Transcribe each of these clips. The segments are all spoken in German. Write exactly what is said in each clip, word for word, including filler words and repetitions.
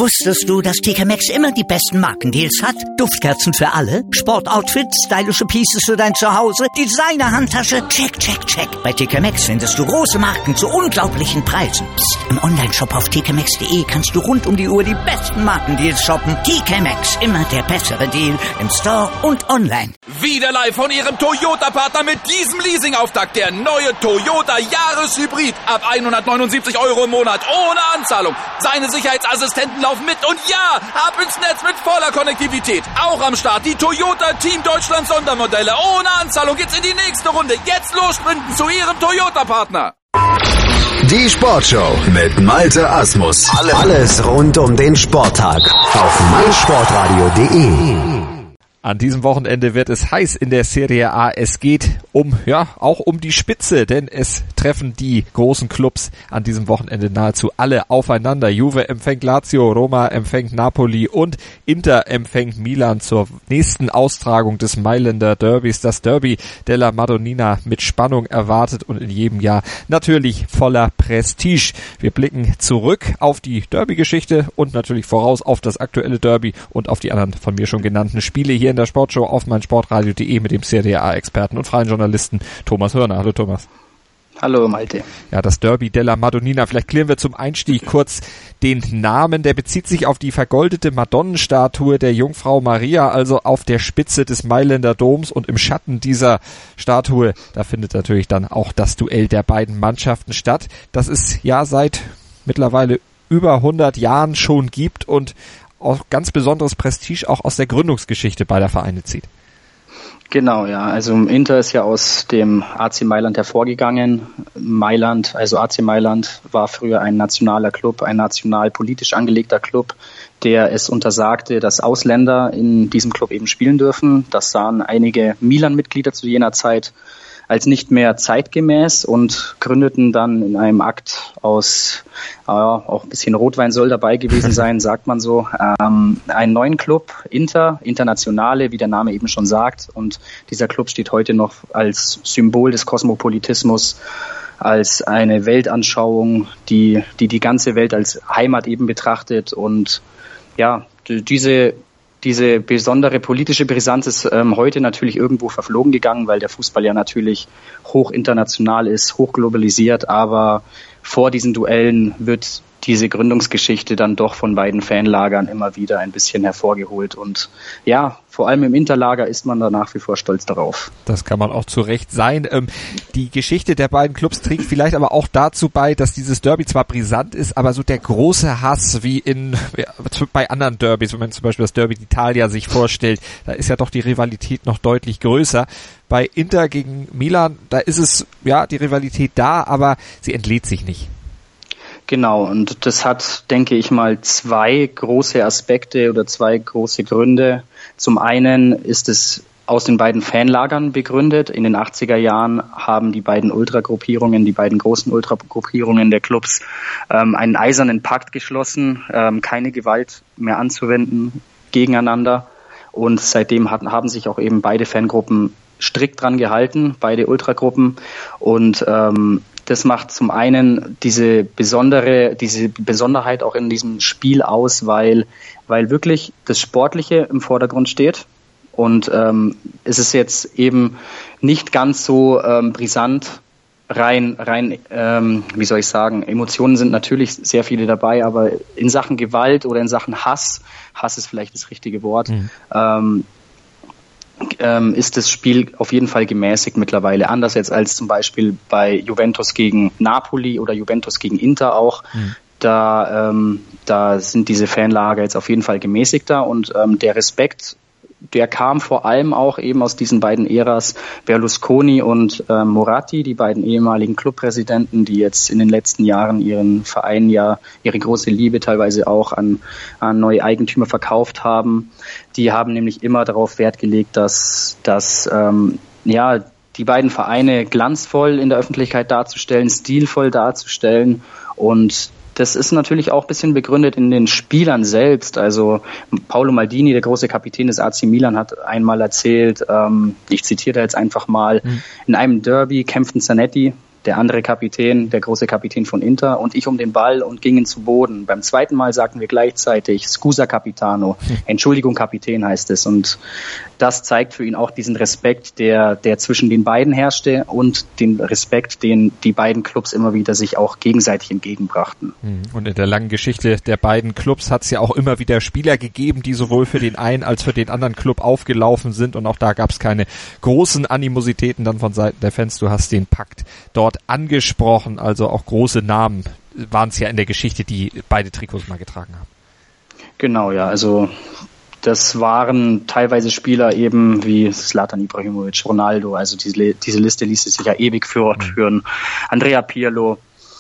Wusstest du, dass T K Maxx immer die besten Markendeals hat? Duftkerzen für alle, Sportoutfits, stylische Pieces für dein Zuhause, Designer-Handtasche, check, check, check. Bei T K Maxx findest du große Marken zu unglaublichen Preisen. Psst. Im Onlineshop auf t k maxx punkt d e kannst du rund um die Uhr die besten Markendeals shoppen. T K Maxx, immer der bessere Deal im Store und online. Wieder live von Ihrem Toyota-Partner mit diesem Leasing-Auftakt. Der neue Toyota Jahreshybrid. Ab hundertneunundsiebzig Euro im Monat. Ohne Anzahlung. Seine Sicherheitsassistenten laufen mit. Und ja, ab ins Netz mit voller Konnektivität. Auch am Start die Toyota Team Deutschland Sondermodelle. Ohne Anzahlung geht's in die nächste Runde. Jetzt los sprinten zu Ihrem Toyota-Partner. Die Sportshow mit Malte Asmus. Alles rund um den Sporttag auf meinsportradio punkt de. An diesem Wochenende wird es heiß in der Serie A. Es geht um, ja, auch um die Spitze, denn es treffen die großen Clubs an diesem Wochenende nahezu alle aufeinander. Juve empfängt Lazio, Roma empfängt Napoli und Inter empfängt Milan zur nächsten Austragung des Mailänder Derbys. Das Derby della Madonnina mit Spannung erwartet und in jedem Jahr natürlich voller Prestige. Wir blicken zurück auf die Derby-Geschichte und natürlich voraus auf das aktuelle Derby und auf die anderen von mir schon genannten Spiele hier in der Sportshow auf meinsportradio punkt de mit dem Serie A-Experten und freien Journalisten Thomas Hörner. Hallo Thomas. Hallo Malte. Ja, das Derby della Madonnina. Vielleicht klären wir zum Einstieg kurz den Namen. Der bezieht sich auf die vergoldete Madonnenstatue der Jungfrau Maria, also auf der Spitze des Mailänder Doms, und im Schatten dieser Statue, da findet natürlich dann auch das Duell der beiden Mannschaften statt, das es ja seit mittlerweile über hundert Jahren schon gibt und auch ganz besonderes Prestige auch aus der Gründungsgeschichte beider Vereine zieht. Genau, ja. Also Inter ist ja aus dem A C Mailand hervorgegangen. Mailand, also A C Mailand, war früher ein nationaler Club, ein national politisch angelegter Club, der es untersagte, dass Ausländer in diesem Club eben spielen dürfen. Das sahen einige Milan-Mitglieder zu jener Zeit als nicht mehr zeitgemäß und gründeten dann in einem Akt aus, äh, auch ein bisschen Rotwein soll dabei gewesen sein, sagt man so, ähm, einen neuen Club, Inter, Internationale, wie der Name eben schon sagt. Und dieser Club steht heute noch als Symbol des Kosmopolitismus, als eine Weltanschauung, die die, die ganze Welt als Heimat eben betrachtet. Und ja, diese Diese besondere politische Brisanz ist ähm, heute natürlich irgendwo verflogen gegangen, weil der Fußball ja natürlich hoch international ist, hoch globalisiert, aber vor diesen Duellen wird diese Gründungsgeschichte dann doch von beiden Fanlagern immer wieder ein bisschen hervorgeholt. Und ja, vor allem im Interlager ist man da nach wie vor stolz darauf. Das kann man auch zu Recht sein. Ähm, die Geschichte der beiden Clubs trägt vielleicht aber auch dazu bei, dass dieses Derby zwar brisant ist, aber so der große Hass wie in ja, bei anderen Derbys, wenn man zum Beispiel das Derby d'Italia sich vorstellt, da ist ja doch die Rivalität noch deutlich größer. Bei Inter gegen Milan, da ist es, ja, die Rivalität da, aber sie entlädt sich nicht. Genau, und das hat, denke ich mal, zwei große Aspekte oder zwei große Gründe. Zum einen ist es aus den beiden Fanlagern begründet. In den achtziger Jahren haben die beiden Ultragruppierungen, die beiden großen Ultragruppierungen der Clubs ähm, einen eisernen Pakt geschlossen, ähm, keine Gewalt mehr anzuwenden gegeneinander. Und seitdem hatten, haben sich auch eben beide Fangruppen strikt dran gehalten, beide Ultragruppen. Und ähm, das macht zum einen diese besondere, diese Besonderheit auch in diesem Spiel aus, weil, weil wirklich das Sportliche im Vordergrund steht. Und ähm, es ist jetzt eben nicht ganz so ähm, brisant, rein, rein, ähm, wie soll ich sagen, Emotionen sind natürlich sehr viele dabei, aber in Sachen Gewalt oder in Sachen Hass, Hass ist vielleicht das richtige Wort, mhm. ähm, ähm, ist das Spiel auf jeden Fall gemäßigt mittlerweile. Anders jetzt als zum Beispiel bei Juventus gegen Napoli oder Juventus gegen Inter auch. Mhm. Da, ähm, da sind diese Fanlager jetzt auf jeden Fall gemäßigter und ähm, der Respekt, der kam vor allem auch eben aus diesen beiden Äras, Berlusconi und äh, Moratti, die beiden ehemaligen Clubpräsidenten, die jetzt in den letzten Jahren ihren Verein ja, ihre große Liebe teilweise auch an, an neue Eigentümer verkauft haben. Die haben nämlich immer darauf Wert gelegt, dass, dass ähm, ja, die beiden Vereine glanzvoll in der Öffentlichkeit darzustellen, stilvoll darzustellen, und das ist natürlich auch ein bisschen begründet in den Spielern selbst. Also Paolo Maldini, der große Kapitän des A C Milan, hat einmal erzählt, ähm, ich zitiere da jetzt einfach mal, mhm. in einem Derby kämpften Zanetti, der andere Kapitän, der große Kapitän von Inter, und ich um den Ball und gingen zu Boden. Beim zweiten Mal sagten wir gleichzeitig Scusa Capitano, Entschuldigung Kapitän heißt es, und das zeigt für ihn auch diesen Respekt, der, der zwischen den beiden herrschte, und den Respekt, den die beiden Clubs immer wieder sich auch gegenseitig entgegenbrachten. Und in der langen Geschichte der beiden Clubs hat es ja auch immer wieder Spieler gegeben, die sowohl für den einen als für den anderen Club aufgelaufen sind, und auch da gab es keine großen Animositäten dann von Seiten der Fans. Du hast den Pakt dort angesprochen, also auch große Namen waren es ja in der Geschichte, die beide Trikots mal getragen haben. Genau, ja, also das waren teilweise Spieler eben wie Zlatan Ibrahimovic, Ronaldo, also diese, diese Liste ließ sich ja ewig fortführen, Andrea Pirlo.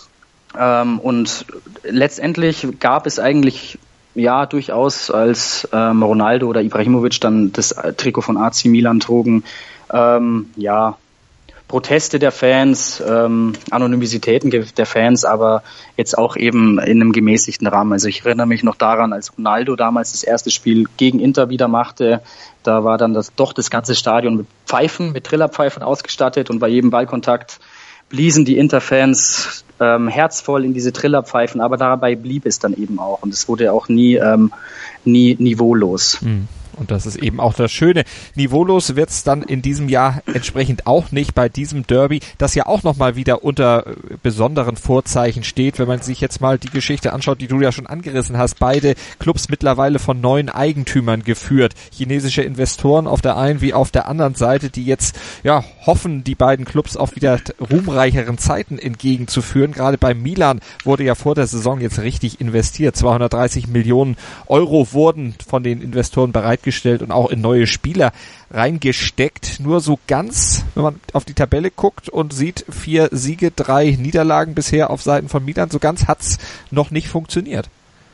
Ähm, und letztendlich gab es eigentlich ja durchaus, als ähm, Ronaldo oder Ibrahimovic dann das Trikot von A C Milan trugen, ähm, ja, Proteste der Fans, ähm, Anonymitäten der Fans, aber jetzt auch eben in einem gemäßigten Rahmen. Also ich erinnere mich noch daran, als Ronaldo damals das erste Spiel gegen Inter wieder machte, da war dann das, doch das ganze Stadion mit Pfeifen, mit Trillerpfeifen ausgestattet, und bei jedem Ballkontakt bliesen die Inter-Fans ähm, herzvoll in diese Trillerpfeifen, aber dabei blieb es dann eben auch, und es wurde auch nie, ähm, nie niveaulos. Mhm. Und das ist eben auch das Schöne. Niveaulos wird es dann in diesem Jahr entsprechend auch nicht bei diesem Derby, das ja auch nochmal wieder unter besonderen Vorzeichen steht, wenn man sich jetzt mal die Geschichte anschaut, die du ja schon angerissen hast. Beide Clubs mittlerweile von neuen Eigentümern geführt. Chinesische Investoren auf der einen wie auf der anderen Seite, die jetzt ja hoffen, die beiden Clubs auch wieder ruhmreicheren Zeiten entgegenzuführen. Gerade bei Milan wurde ja vor der Saison jetzt richtig investiert. zweihundertdreißig Millionen Euro wurden von den Investoren bereitgestellt und auch in neue Spieler reingesteckt. Nur so ganz, wenn man auf die Tabelle guckt und sieht, vier Siege, drei Niederlagen bisher auf Seiten von Milan, so ganz hat's noch nicht funktioniert.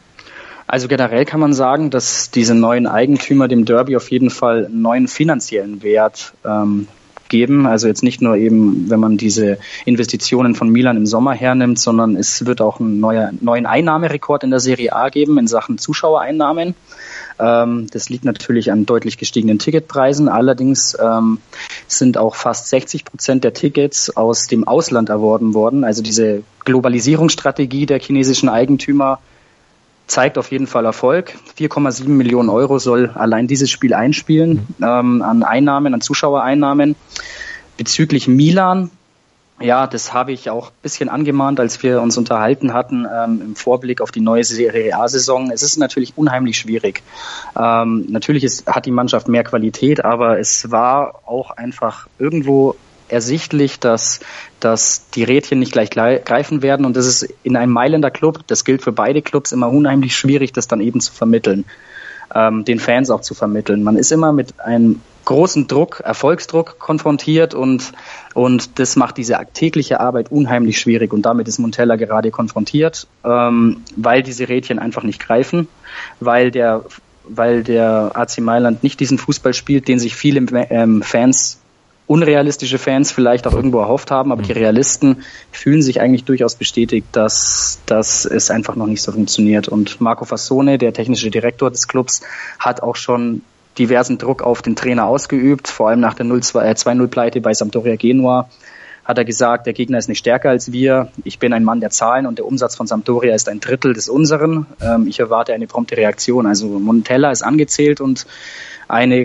Also generell kann man sagen, dass diese neuen Eigentümer dem Derby auf jeden Fall einen neuen finanziellen Wert ähm, geben. Also jetzt nicht nur eben, wenn man diese Investitionen von Milan im Sommer hernimmt, sondern es wird auch einen neuer, neuen Einnahmerekord in der Serie A geben in Sachen Zuschauereinnahmen. Ähm, das liegt natürlich an deutlich gestiegenen Ticketpreisen. Allerdings ähm, sind auch fast sechzig Prozent der Tickets aus dem Ausland erworben worden. Also diese Globalisierungsstrategie der chinesischen Eigentümer zeigt auf jeden Fall Erfolg. vier Komma sieben Millionen Euro soll allein dieses Spiel einspielen ähm, an Einnahmen, an Zuschauereinnahmen. Bezüglich Milan, ja, das habe ich auch ein bisschen angemahnt, als wir uns unterhalten hatten ähm, im Vorblick auf die neue Serie A-Saison. Es ist natürlich unheimlich schwierig. Ähm, natürlich ist, hat die Mannschaft mehr Qualität, aber es war auch einfach irgendwo ersichtlich, dass, dass die Rädchen nicht gleich greifen werden, und das ist in einem Mailänder Club, das gilt für beide Clubs, immer unheimlich schwierig, das dann eben zu vermitteln, ähm, den Fans auch zu vermitteln. Man ist immer mit einem großen Druck, Erfolgsdruck konfrontiert, und, und das macht diese tägliche Arbeit unheimlich schwierig, und damit ist Montella gerade konfrontiert, ähm, weil diese Rädchen einfach nicht greifen, weil der, weil der A C Mailand nicht diesen Fußball spielt, den sich viele ähm, Fans unrealistische Fans vielleicht auch irgendwo erhofft haben, aber die Realisten fühlen sich eigentlich durchaus bestätigt, dass, dass es einfach noch nicht so funktioniert. Und Marco Fassone, der technische Direktor des Clubs, hat auch schon diversen Druck auf den Trainer ausgeübt, vor allem nach der zwei null Pleite bei Sampdoria Genua hat er gesagt, der Gegner ist nicht stärker als wir, ich bin ein Mann der Zahlen und der Umsatz von Sampdoria ist ein Drittel des unseren. Ähm, ich erwarte eine prompte Reaktion. Also Montella ist angezählt, und eine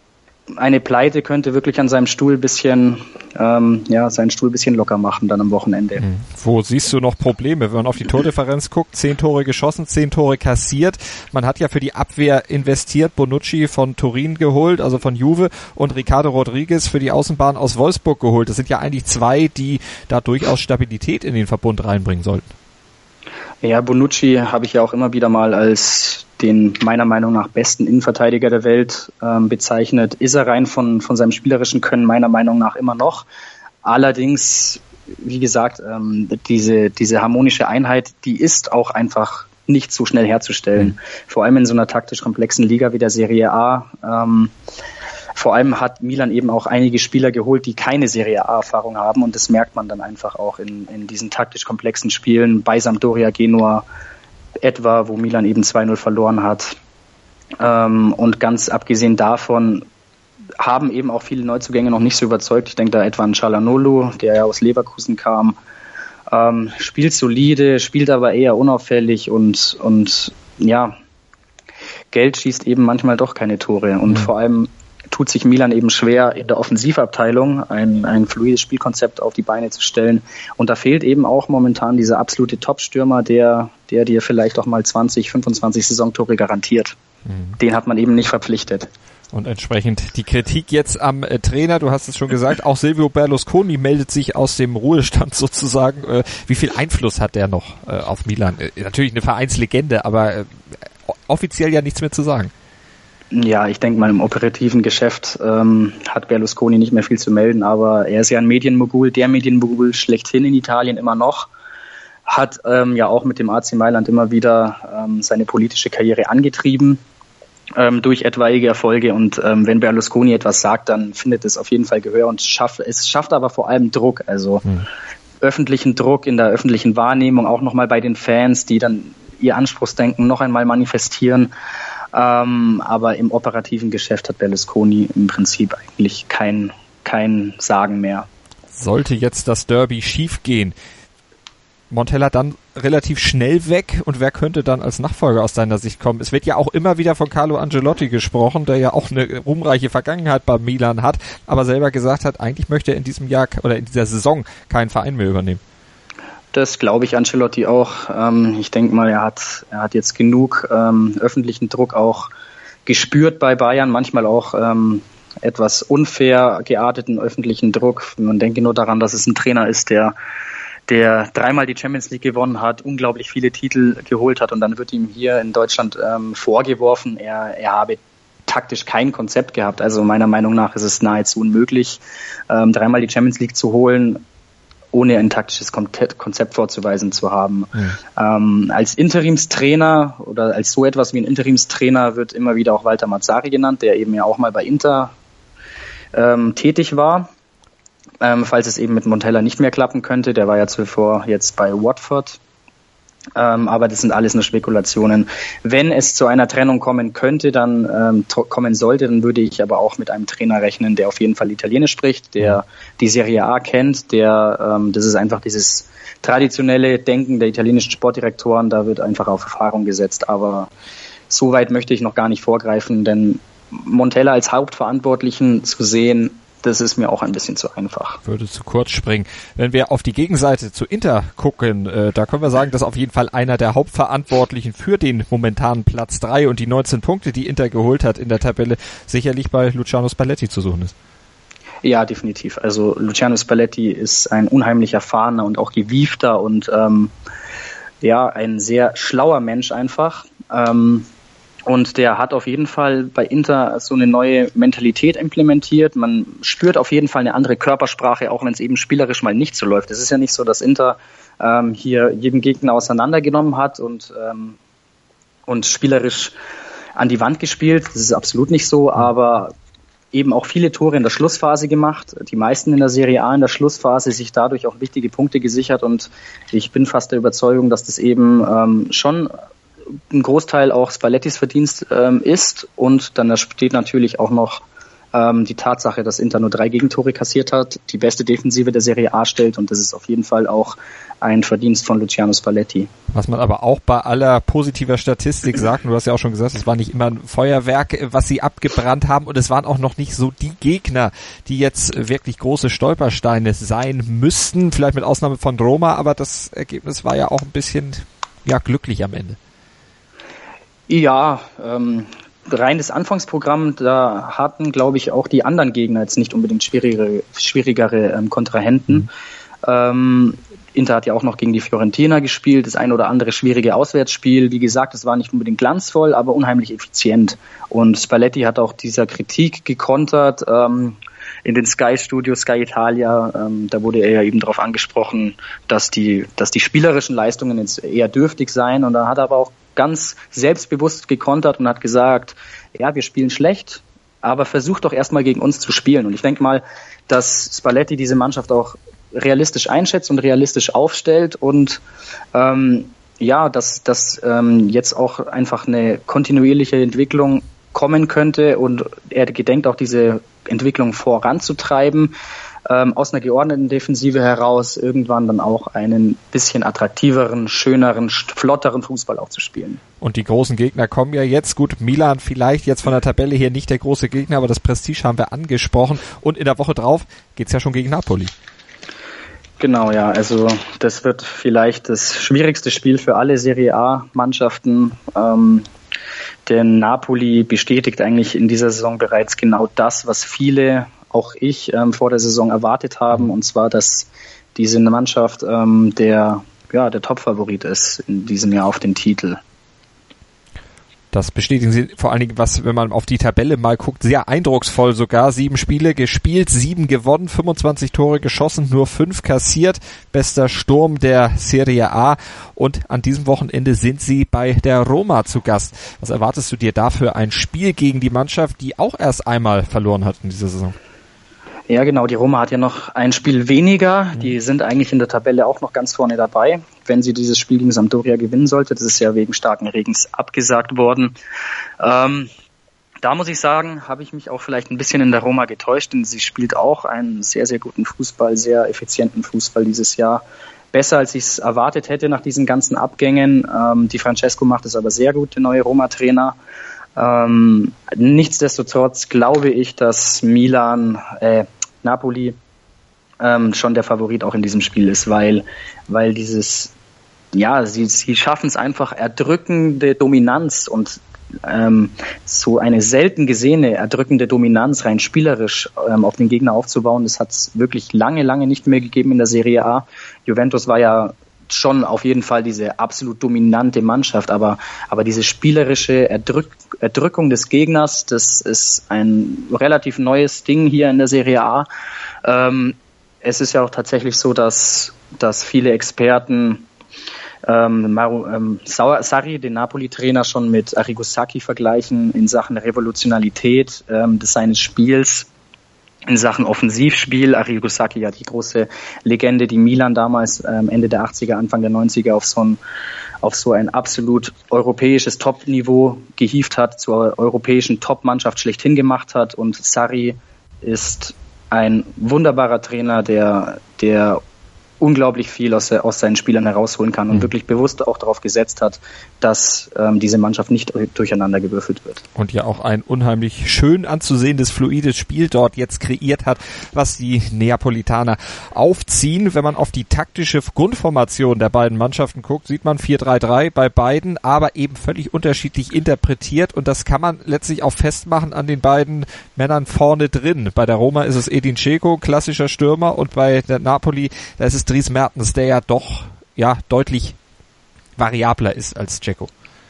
Eine Pleite könnte wirklich an seinem Stuhl ein bisschen, ähm, ja, seinen Stuhl ein bisschen locker machen dann am Wochenende. Mhm. Wo siehst du noch Probleme? Wenn man auf die Tordifferenz guckt, zehn Tore geschossen, zehn Tore kassiert. Man hat ja für die Abwehr investiert, Bonucci von Turin geholt, also von Juve, und Ricardo Rodriguez für die Außenbahn aus Wolfsburg geholt. Das sind ja eigentlich zwei, die da durchaus Stabilität in den Verbund reinbringen sollten. Ja, Bonucci habe ich ja auch immer wieder mal als den meiner Meinung nach besten Innenverteidiger der Welt ähm, bezeichnet. Ist er rein von, von seinem spielerischen Können meiner Meinung nach immer noch. Allerdings, wie gesagt, ähm, diese, diese harmonische Einheit, die ist auch einfach nicht so schnell herzustellen. Mhm. Vor allem in so einer taktisch komplexen Liga wie der Serie A. Ähm, vor allem hat Milan eben auch einige Spieler geholt, die keine Serie A-Erfahrung haben, und das merkt man dann einfach auch in, in diesen taktisch komplexen Spielen bei Sampdoria Genua etwa, wo Milan eben zwei null verloren hat. Ähm, und ganz abgesehen davon haben eben auch viele Neuzugänge noch nicht so überzeugt. Ich denke da etwa an Çalhanoğlu, der ja aus Leverkusen kam. Ähm, spielt solide, spielt aber eher unauffällig und, und ja, Geld schießt eben manchmal doch keine Tore. Und mhm. vor allem tut sich Milan eben schwer, in der Offensivabteilung ein, ein fluides Spielkonzept auf die Beine zu stellen. Und da fehlt eben auch momentan dieser absolute Top-Stürmer, der, der dir vielleicht auch mal zwanzig, fünfundzwanzig Saisontore garantiert. Mhm. Den hat man eben nicht verpflichtet. Und entsprechend die Kritik jetzt am äh, Trainer, du hast es schon gesagt, auch Silvio Berlusconi meldet sich aus dem Ruhestand sozusagen. Äh, wie viel Einfluss hat der noch äh, auf Milan? Äh, natürlich eine Vereinslegende, aber äh, offiziell ja nichts mehr zu sagen. Ja, ich denke mal, im operativen Geschäft ähm, hat Berlusconi nicht mehr viel zu melden, aber er ist ja ein Medienmogul, der Medienmogul schlechthin in Italien immer noch, hat ähm, ja auch mit dem A C Mailand immer wieder ähm, seine politische Karriere angetrieben. Ähm, durch etwaige Erfolge und ähm, wenn Berlusconi etwas sagt, dann findet es auf jeden Fall Gehör und schafft, es schafft aber vor allem Druck, also hm. öffentlichen Druck in der öffentlichen Wahrnehmung, auch nochmal bei den Fans, die dann ihr Anspruchsdenken noch einmal manifestieren, ähm, aber im operativen Geschäft hat Berlusconi im Prinzip eigentlich kein, kein Sagen mehr. Sollte jetzt das Derby schief gehen, Montella dann relativ schnell weg und wer könnte dann als Nachfolger aus deiner Sicht kommen? Es wird ja auch immer wieder von Carlo Ancelotti gesprochen, der ja auch eine ruhmreiche Vergangenheit bei Milan hat, aber selber gesagt hat, eigentlich möchte er in diesem Jahr oder in dieser Saison keinen Verein mehr übernehmen. Das glaube ich Ancelotti auch. Ähm, ich denke mal, er hat, er hat jetzt genug ähm, öffentlichen Druck auch gespürt bei Bayern, manchmal auch ähm, etwas unfair gearteten öffentlichen Druck. Man denke nur daran, dass es ein Trainer ist, der der dreimal die Champions League gewonnen hat, unglaublich viele Titel geholt hat und dann wird ihm hier in Deutschland ähm, vorgeworfen, er, er habe taktisch kein Konzept gehabt. Also meiner Meinung nach ist es nahezu unmöglich, ähm, dreimal die Champions League zu holen, ohne ein taktisches Konzept vorzuweisen zu haben. Mhm. Ähm, als Interimstrainer oder als so etwas wie ein Interimstrainer wird immer wieder auch Walter Mazzarri genannt, der eben ja auch mal bei Inter ähm, tätig war. Ähm, falls es eben mit Montella nicht mehr klappen könnte. Der war ja zuvor jetzt bei Watford. Ähm, aber das sind alles nur Spekulationen. Wenn es zu einer Trennung kommen könnte, dann ähm, to- kommen sollte, dann würde ich aber auch mit einem Trainer rechnen, der auf jeden Fall Italienisch spricht, der die Serie A kennt, der ähm, das ist einfach dieses traditionelle Denken der italienischen Sportdirektoren, da wird einfach auf Erfahrung gesetzt. Aber so weit möchte ich noch gar nicht vorgreifen, denn Montella als Hauptverantwortlichen zu sehen, das ist mir auch ein bisschen zu einfach. Würde zu kurz springen. Wenn wir auf die Gegenseite zu Inter gucken, äh, da können wir sagen, dass auf jeden Fall einer der Hauptverantwortlichen für den momentanen Platz drei und die neunzehn Punkte, die Inter geholt hat in der Tabelle, sicherlich bei Luciano Spalletti zu suchen ist. Ja, definitiv. Also Luciano Spalletti ist ein unheimlich erfahrener und auch gewiefter und ähm, ja, ein sehr schlauer Mensch einfach. Ähm, Und der hat auf jeden Fall bei Inter so eine neue Mentalität implementiert. Man spürt auf jeden Fall eine andere Körpersprache, auch wenn es eben spielerisch mal nicht so läuft. Es ist ja nicht so, dass Inter ähm, hier jeden Gegner auseinandergenommen hat und, ähm, und spielerisch an die Wand gespielt. Das ist absolut nicht so, aber eben auch viele Tore in der Schlussphase gemacht. Die meisten in der Serie A in der Schlussphase, sich dadurch auch wichtige Punkte gesichert. Und ich bin fast der Überzeugung, dass das eben ähm, schon ein Großteil auch Spallettis Verdienst ähm, ist und dann steht natürlich auch noch ähm, die Tatsache, dass Inter nur drei Gegentore kassiert hat, die beste Defensive der Serie A stellt und das ist auf jeden Fall auch ein Verdienst von Luciano Spalletti. Was man aber auch bei aller positiver Statistik sagt, und du hast ja auch schon gesagt, es war nicht immer ein Feuerwerk, was sie abgebrannt haben und es waren auch noch nicht so die Gegner, die jetzt wirklich große Stolpersteine sein müssten, vielleicht mit Ausnahme von Roma, aber das Ergebnis war ja auch ein bisschen ja glücklich am Ende. Ja, ähm, rein das Anfangsprogramm, da hatten, glaube ich, auch die anderen Gegner jetzt nicht unbedingt schwierigere, schwierigere ähm, Kontrahenten. Mhm. Ähm, Inter hat ja auch noch gegen die Fiorentina gespielt, das ein oder andere schwierige Auswärtsspiel. Wie gesagt, es war nicht unbedingt glanzvoll, aber unheimlich effizient. Und Spalletti hat auch dieser Kritik gekontert ähm, in den Sky Studios, Sky Italia. Ähm, da wurde er ja eben darauf angesprochen, dass die, dass die spielerischen Leistungen jetzt eher dürftig seien. Und da hat er aber auch ganz selbstbewusst gekontert und hat gesagt, ja, wir spielen schlecht, aber versucht doch erstmal gegen uns zu spielen. Und ich denke mal, dass Spalletti diese Mannschaft auch realistisch einschätzt und realistisch aufstellt und ähm, ja, dass, dass ähm, jetzt auch einfach eine kontinuierliche Entwicklung kommen könnte und er gedenkt auch diese Entwicklung voranzutreiben, ähm, aus einer geordneten Defensive heraus irgendwann dann auch einen bisschen attraktiveren, schöneren, flotteren Fußball auch zu spielen. Und die großen Gegner kommen ja jetzt. Gut, Milan vielleicht jetzt von der Tabelle hier nicht der große Gegner, aber das Prestige haben wir angesprochen. Und in der Woche drauf geht's ja schon gegen Napoli. Genau, ja, also das wird vielleicht das schwierigste Spiel für alle Serie A-Mannschaften, ähm, denn Napoli bestätigt eigentlich in dieser Saison bereits genau das, was viele, auch ich, ähm, vor der Saison erwartet haben, und zwar, dass diese Mannschaft ähm, der, ja, der Top-Favorit ist in diesem Jahr auf den Titel. Das bestätigen sie vor allen Dingen, was, wenn man auf die Tabelle mal guckt, sehr eindrucksvoll sogar. Sieben Spiele gespielt, sieben gewonnen, fünfundzwanzig Tore geschossen, nur fünf kassiert. Bester Sturm der Serie A. Und an diesem Wochenende sind sie bei der Roma zu Gast. Was erwartest du dir da für ein Spiel gegen die Mannschaft, die auch erst einmal verloren hat in dieser Saison? Ja, genau. Die Roma hat ja noch ein Spiel weniger. Die sind eigentlich in der Tabelle auch noch ganz vorne dabei, wenn sie dieses Spiel gegen Sampdoria gewinnen sollte. Das ist ja wegen starken Regens abgesagt worden. Ähm, da muss ich sagen, habe ich mich auch vielleicht ein bisschen in der Roma getäuscht, denn sie spielt auch einen sehr, sehr guten Fußball, sehr effizienten Fußball dieses Jahr. Besser, als ich es erwartet hätte nach diesen ganzen Abgängen. Ähm, Di Francesco macht es aber sehr gut, der neue Roma-Trainer. Ähm, nichtsdestotrotz glaube ich, dass Milan, äh, Napoli ähm, schon der Favorit auch in diesem Spiel ist, weil, weil dieses, ja, sie, sie schaffen es einfach, erdrückende Dominanz und ähm, so eine selten gesehene erdrückende Dominanz rein spielerisch ähm, auf den Gegner aufzubauen. Das hat es wirklich lange, lange nicht mehr gegeben in der Serie A. Juventus war ja schon auf jeden Fall diese absolut dominante Mannschaft, aber, aber diese spielerische Erdrück, Erdrückung des Gegners, das ist ein relativ neues Ding hier in der Serie A. Ähm, es ist ja auch tatsächlich so, dass, dass viele Experten ähm, Maru, ähm, Sarri, den Napoli-Trainer, schon mit Arrigo Sacchi vergleichen in Sachen Revolutionalität ähm, des seines Spiels. In Sachen Offensivspiel, Arrigo Sacchi, ja die große Legende, die Milan damals ähm, Ende der achtziger, Anfang der neunziger auf so ein, auf so ein absolut europäisches Top-Niveau gehievt hat, zur europäischen Top-Mannschaft schlechthin gemacht hat. Und Sarri ist ein wunderbarer Trainer, der, der unglaublich viel aus, aus seinen Spielern herausholen kann und mhm. wirklich bewusst auch darauf gesetzt hat, dass ähm, diese Mannschaft nicht durcheinander gewürfelt wird. Und ja auch ein unheimlich schön anzusehendes, fluides Spiel dort jetzt kreiert hat, was die Neapolitaner aufziehen. Wenn man auf die taktische Grundformation der beiden Mannschaften guckt, sieht man vier drei drei bei beiden, aber eben völlig unterschiedlich interpretiert, und das kann man letztlich auch festmachen an den beiden Männern vorne drin. Bei der Roma ist es Edin Dzeko, klassischer Stürmer, und bei der Napoli, da ist es Dries Mertens, der ja doch ja deutlich variabler ist als Dzeko.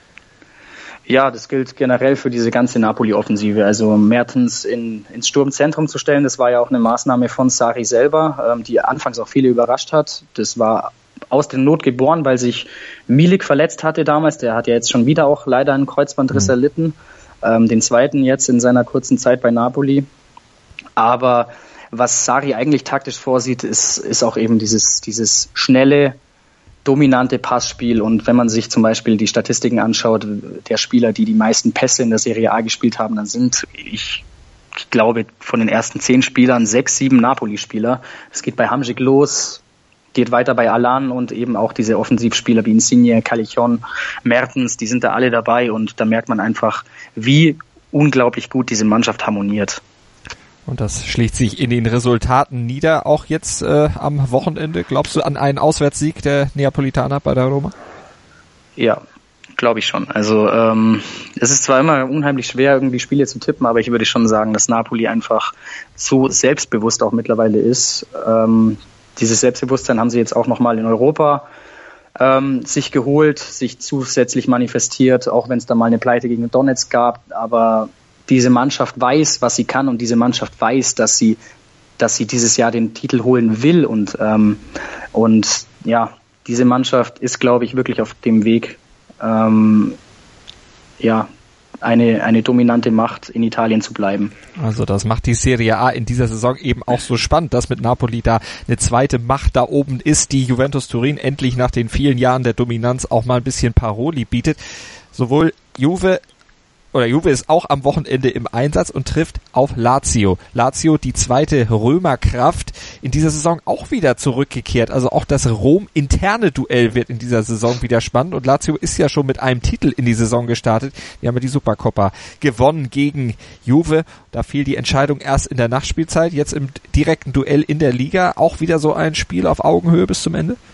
Ja, das gilt generell für diese ganze Napoli-Offensive. Also Mertens in, ins Sturmzentrum zu stellen, das war ja auch eine Maßnahme von Sarri selber, ähm, die anfangs auch viele überrascht hat. Das war aus der Not geboren, weil sich Milik verletzt hatte damals. Der hat ja jetzt schon wieder auch leider einen Kreuzbandriss mhm. erlitten. Ähm, den zweiten jetzt in seiner kurzen Zeit bei Napoli. Aber was Sarri eigentlich taktisch vorsieht, ist, ist auch eben dieses, dieses schnelle, dominante Passspiel. Und wenn man sich zum Beispiel die Statistiken anschaut, der Spieler, die die meisten Pässe in der Serie A gespielt haben, dann sind, ich, ich glaube, von den ersten zehn Spielern sechs, sieben Napoli-Spieler. Es geht bei Hamsik los, geht weiter bei Alan und eben auch diese Offensivspieler wie Insigne, Callejon, Mertens, die sind da alle dabei, und da merkt man einfach, wie unglaublich gut diese Mannschaft harmoniert. Und das schlägt sich in den Resultaten nieder, auch jetzt äh, am Wochenende. Glaubst du an einen Auswärtssieg der Neapolitaner bei der Roma? Ja, glaube ich schon. Also ähm, es ist zwar immer unheimlich schwer, irgendwie Spiele zu tippen, aber ich würde schon sagen, dass Napoli einfach so selbstbewusst auch mittlerweile ist. Ähm, dieses Selbstbewusstsein haben sie jetzt auch nochmal in Europa ähm, sich geholt, sich zusätzlich manifestiert, auch wenn es da mal eine Pleite gegen Donetsk gab, aber diese Mannschaft weiß, was sie kann, und diese Mannschaft weiß, dass sie, dass sie dieses Jahr den Titel holen will, und ähm, und ja, diese Mannschaft ist, glaube ich, wirklich auf dem Weg, ähm, ja, eine eine dominante Macht in Italien zu bleiben. Also das macht die Serie A in dieser Saison eben auch so spannend, dass mit Napoli da eine zweite Macht da oben ist, die Juventus Turin endlich nach den vielen Jahren der Dominanz auch mal ein bisschen Paroli bietet. Sowohl Juve oder Juve ist auch am Wochenende im Einsatz und trifft auf Lazio. Lazio, die zweite Römerkraft, in dieser Saison auch wieder zurückgekehrt. Also auch das Rom-interne Duell wird in dieser Saison wieder spannend. Und Lazio ist ja schon mit einem Titel in die Saison gestartet. Die haben ja die Supercoppa gewonnen gegen Juve. Da fiel die Entscheidung erst in der Nachspielzeit. Jetzt im direkten Duell in der Liga. Auch wieder so ein Spiel auf Augenhöhe bis zum Ende?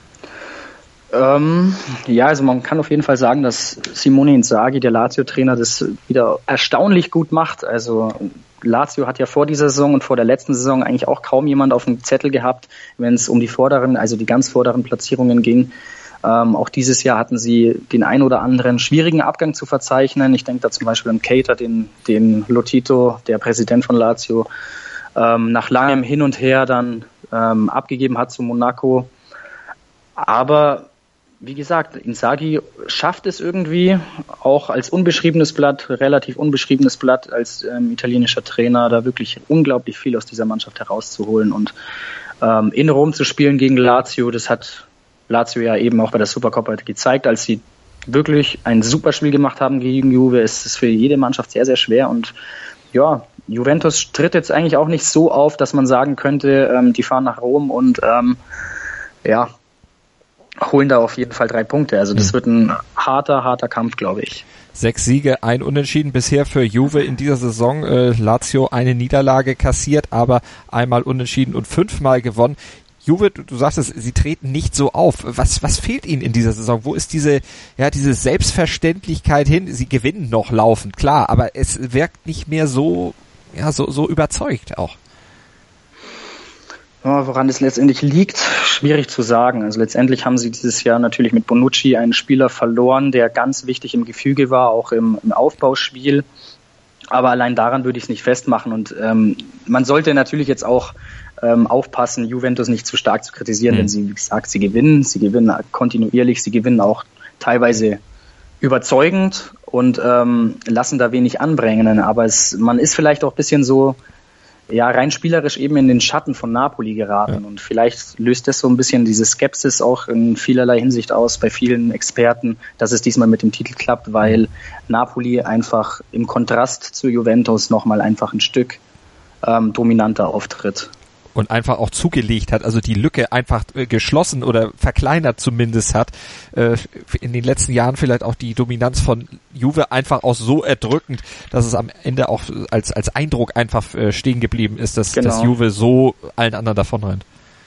Ähm, ja, also man kann auf jeden Fall sagen, dass Simone Inzaghi, der Lazio-Trainer, das wieder erstaunlich gut macht. Also Lazio hat ja vor dieser Saison und vor der letzten Saison eigentlich auch kaum jemand auf dem Zettel gehabt, wenn es um die vorderen, also die ganz vorderen Platzierungen ging. Ähm, auch dieses Jahr hatten sie den ein oder anderen schwierigen Abgang zu verzeichnen. Ich denke da zum Beispiel an Keita, den, den Lotito, der Präsident von Lazio, ähm, nach langem Hin und Her dann ähm, abgegeben hat zu Monaco. Aber wie gesagt, Inzaghi schafft es irgendwie, auch als unbeschriebenes Blatt, relativ unbeschriebenes Blatt, als ähm, italienischer Trainer, da wirklich unglaublich viel aus dieser Mannschaft herauszuholen. Und ähm, in Rom zu spielen gegen Lazio, das hat Lazio ja eben auch bei der Supercoppa gezeigt, als sie wirklich ein super Spiel gemacht haben gegen Juve, ist es für jede Mannschaft sehr, sehr schwer. Und ja, Juventus tritt jetzt eigentlich auch nicht so auf, dass man sagen könnte, ähm, die fahren nach Rom und ähm, ja, holen da auf jeden Fall drei Punkte. Also das wird ein harter, harter Kampf, glaube ich. Sechs Siege, ein Unentschieden bisher für Juve in dieser Saison. Äh, Lazio eine Niederlage kassiert, aber einmal unentschieden und fünfmal gewonnen. Juve, du, du sagtest, sie treten nicht so auf. Was, was fehlt ihnen in dieser Saison? Wo ist diese, ja, diese Selbstverständlichkeit hin? Sie gewinnen noch laufend, klar, aber es wirkt nicht mehr so, ja, so, so überzeugt auch. Woran es letztendlich liegt, schwierig zu sagen. Also letztendlich haben sie dieses Jahr natürlich mit Bonucci einen Spieler verloren, der ganz wichtig im Gefüge war, auch im, im Aufbauspiel. Aber allein daran würde ich es nicht festmachen. Und ähm, man sollte natürlich jetzt auch ähm, aufpassen, Juventus nicht zu stark zu kritisieren, mhm. denn sie, wie gesagt, sie gewinnen, sie gewinnen kontinuierlich, sie gewinnen auch teilweise überzeugend und ähm, lassen da wenig anbringen. Aber es, man ist vielleicht auch ein bisschen so, ja, rein spielerisch eben in den Schatten von Napoli geraten. Ja. Und vielleicht löst das so ein bisschen diese Skepsis auch in vielerlei Hinsicht aus bei vielen Experten, dass es diesmal mit dem Titel klappt, weil Napoli einfach im Kontrast zu Juventus nochmal einfach ein Stück ähm, dominanter auftritt. Und einfach auch zugelegt hat, also die Lücke einfach äh, geschlossen oder verkleinert zumindest hat. Äh, in den letzten Jahren vielleicht auch die Dominanz von Juve einfach auch so erdrückend, dass es am Ende auch als als Eindruck einfach äh, stehen geblieben ist, dass, genau. dass Juve so allen anderen davonrennt.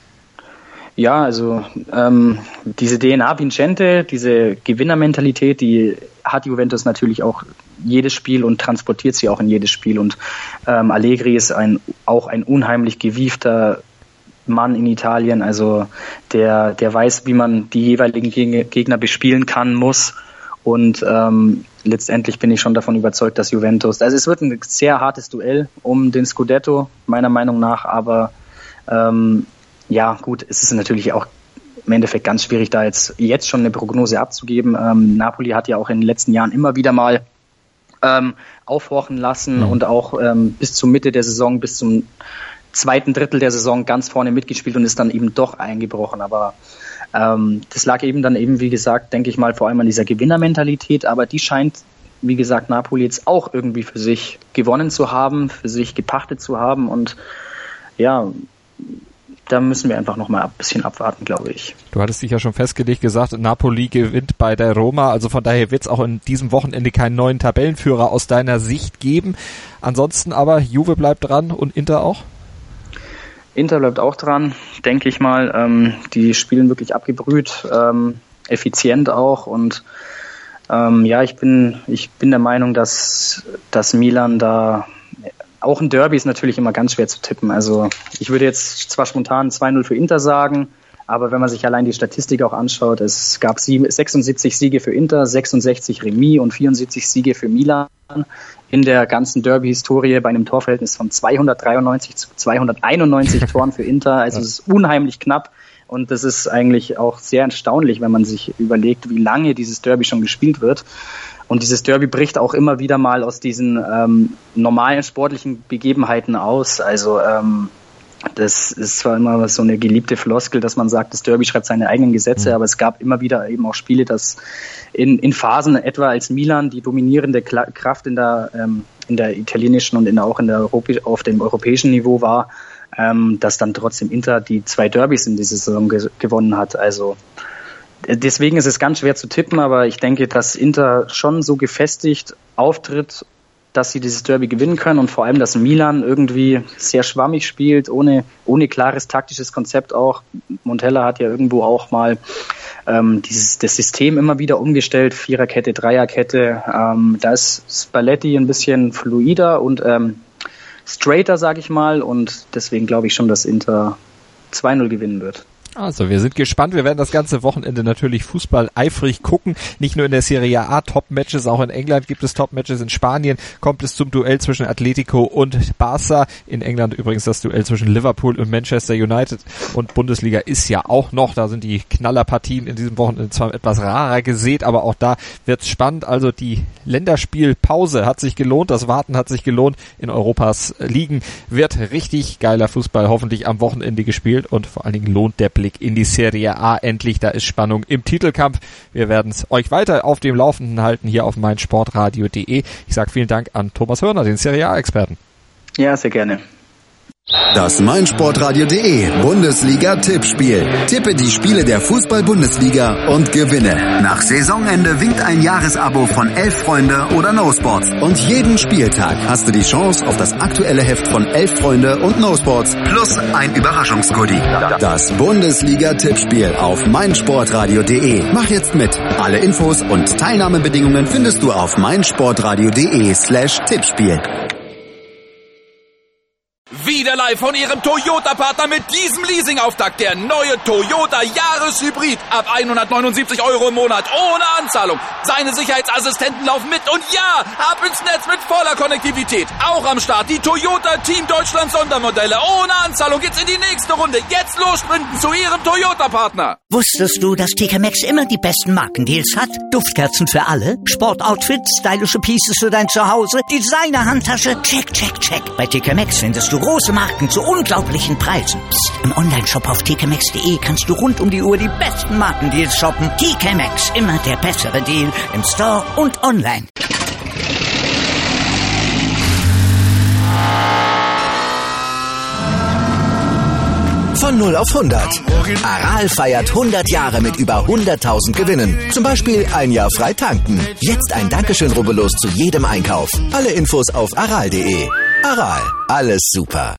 Ja, also ähm, diese D N A Vincente, diese Gewinnermentalität, die hat Juventus natürlich auch jedes Spiel und transportiert sie auch in jedes Spiel. Und ähm, Allegri ist ein auch ein unheimlich gewiefter Mann in Italien, also der der weiß, wie man die jeweiligen Gegner bespielen kann, muss. Und ähm, letztendlich bin ich schon davon überzeugt, dass Juventus, also es wird ein sehr hartes Duell um den Scudetto, meiner Meinung nach, aber ähm, ja, gut, es ist natürlich auch im Endeffekt ganz schwierig, da jetzt, jetzt schon eine Prognose abzugeben. Ähm, Napoli hat ja auch in den letzten Jahren immer wieder mal ähm, aufhorchen lassen mhm. und auch ähm, bis zur Mitte der Saison, bis zum zweiten Drittel der Saison ganz vorne mitgespielt und ist dann eben doch eingebrochen. Aber ähm, das lag eben dann eben, wie gesagt, denke ich mal, vor allem an dieser Gewinnermentalität. Aber die scheint, wie gesagt, Napoli jetzt auch irgendwie für sich gewonnen zu haben, für sich gepachtet zu haben. Und ja, da müssen wir einfach noch mal ein bisschen abwarten, glaube ich. Du hattest dich ja schon festgelegt gesagt, Napoli gewinnt bei der Roma, also von daher wird es auch in diesem Wochenende keinen neuen Tabellenführer aus deiner Sicht geben. Ansonsten aber, Juve bleibt dran und Inter auch? Inter bleibt auch dran, denke ich mal. Ähm, die spielen wirklich abgebrüht, ähm, effizient auch und ähm, ja, ich bin, ich bin der Meinung, dass, dass Milan da auch ein Derby ist natürlich immer ganz schwer zu tippen. Also ich würde jetzt zwar spontan zwei null für Inter sagen, aber wenn man sich allein die Statistik auch anschaut, es gab sechsundsiebzig Siege für Inter, sechsundsechzig Remis und vierundsiebzig Siege für Milan in der ganzen Derby-Historie bei einem Torverhältnis von zweihundertdreiundneunzig zu zweihunderteinundneunzig Toren für Inter. Also es ist unheimlich knapp und das ist eigentlich auch sehr erstaunlich, wenn man sich überlegt, wie lange dieses Derby schon gespielt wird. Und dieses Derby bricht auch immer wieder mal aus diesen ähm, normalen sportlichen Begebenheiten aus. Also ähm, Das ist zwar immer so eine geliebte Floskel, dass man sagt, das Derby schreibt seine eigenen Gesetze, mhm. aber es gab immer wieder eben auch Spiele, dass in, in Phasen etwa als Milan die dominierende Kraft in der, ähm, in der italienischen und in der, auch in der Europä- auf dem europäischen Niveau war, ähm, dass dann trotzdem Inter die zwei Derbys in dieser Saison ge- gewonnen hat. Also deswegen ist es ganz schwer zu tippen, aber ich denke, dass Inter schon so gefestigt auftritt, dass sie dieses Derby gewinnen können und vor allem, dass Milan irgendwie sehr schwammig spielt, ohne ohne klares taktisches Konzept auch. Montella hat ja irgendwo auch mal ähm, dieses das System immer wieder umgestellt, Viererkette, Dreierkette. Ähm, da ist Spalletti ein bisschen fluider und ähm, straighter, sage ich mal, und deswegen glaube ich schon, dass Inter zwei null gewinnen wird. Also, wir sind gespannt. Wir werden das ganze Wochenende natürlich Fußball eifrig gucken. Nicht nur in der Serie A Top-Matches, auch in England gibt es Top-Matches. In Spanien kommt es zum Duell zwischen Atletico und Barça. In England übrigens das Duell zwischen Liverpool und Manchester United. Und Bundesliga ist ja auch noch. Da sind die Knallerpartien in diesem Wochenende zwar etwas rarer gesät, aber auch da wird's spannend. Also die Länderspielpause hat sich gelohnt. Das Warten hat sich gelohnt. In Europas Ligen wird richtig geiler Fußball hoffentlich am Wochenende gespielt. Und vor allen Dingen lohnt der Blick in die Serie A endlich, da ist Spannung im Titelkampf. Wir werden es euch weiter auf dem Laufenden halten hier auf meinsportradio punkt de. Ich sage vielen Dank an Thomas Hörner, den Serie A-Experten. Ja, sehr gerne. Das meinsportradio punkt de Bundesliga-Tippspiel. Tippe die Spiele der Fußball-Bundesliga und gewinne. Nach Saisonende winkt ein Jahresabo von Elf Freunde oder No Sports. Und jeden Spieltag hast du die Chance auf das aktuelle Heft von Elf Freunde und No Sports plus ein Überraschungsgoodie. Das Bundesliga-Tippspiel auf meinsportradio punkt de. Mach jetzt mit. Alle Infos und Teilnahmebedingungen findest du auf meinsportradio punkt de slash Tippspiel. Wieder live von Ihrem Toyota-Partner mit diesem Leasing-Auftakt. Der neue Toyota Jahreshybrid. Ab hundertneunundsiebzig Euro im Monat. Ohne Anzahlung. Seine Sicherheitsassistenten laufen mit. Und ja, ab ins Netz mit voller Konnektivität. Auch am Start die Toyota Team Deutschland Sondermodelle. Ohne Anzahlung geht's in die nächste Runde. Jetzt los sprinten zu Ihrem Toyota-Partner. Wusstest du, dass T K Maxx immer die besten Markendeals hat? Duftkerzen für alle, Sportoutfits, stylische Pieces für dein Zuhause, Designer-Handtasche, check, check, check. Bei T K Maxx findest du große Marken zu unglaublichen Preisen. Psst. Im Onlineshop auf t k maxx punkt de kannst du rund um die Uhr die besten Markendeals shoppen. T K Maxx, immer der bessere Deal im Store und online. Von null auf hundert. Aral feiert hundert Jahre mit über hunderttausend Gewinnen. Zum Beispiel ein Jahr frei tanken. Jetzt ein Dankeschön, rubbellos zu jedem Einkauf. Alle Infos auf aral punkt de. Aral, alles super.